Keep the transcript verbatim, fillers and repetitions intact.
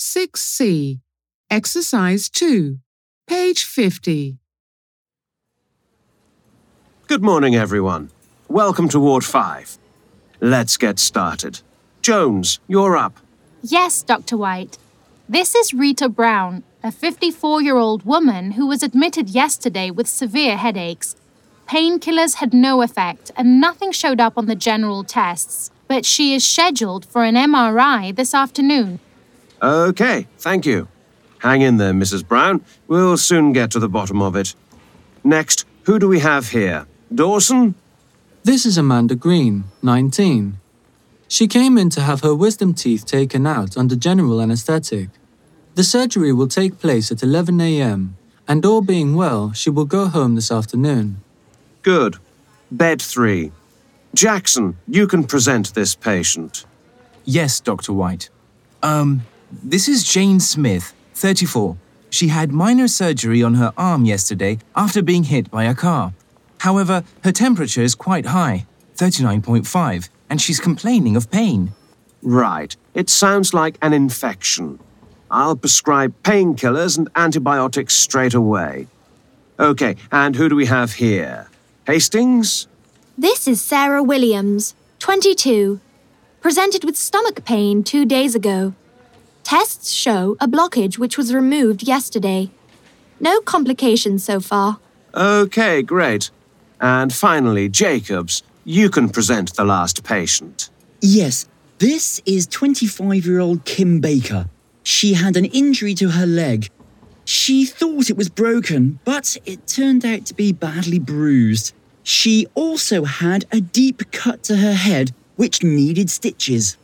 six C, Exercise two, page fifty. Good morning, everyone. Welcome to Ward five. Let's get started. Jones, you're up. Yes, Doctor White. This is Rita Brown, a fifty-four-year-old woman who was admitted yesterday with severe headaches. Painkillers had no effect and nothing showed up on the general tests, but she is scheduled for an M R I this afternoon. Okay, thank you. Hang in there, Missus Brown. We'll soon get to the bottom of it. Next, who do we have here? Dawson? This is Amanda Green, nineteen. She came in to have her wisdom teeth taken out under general anesthetic. The surgery will take place at eleven a m, and all being well, she will go home this afternoon. Good. Bed three. Jackson, you can present this patient. Yes, Doctor White. Um, this is Jane Smith, thirty-four. She had minor surgery on her arm yesterday after being hit by a car. However, her temperature is quite high, thirty-nine point five, and she's complaining of pain. Right. It sounds like an infection. I'll prescribe painkillers and antibiotics straight away. Okay, and who do we have here? Hastings? This is Sarah Williams, twenty-two. Presented with stomach pain two days ago. Tests show a blockage which was removed yesterday. No complications so far. Okay, great. And finally, Jacobs, you can present the last patient. Yes, this is twenty-five-year-old Kim Baker. She had an injury to her leg. She thought it was broken, but it turned out to be badly bruised. She also had a deep cut to her head, which needed stitches.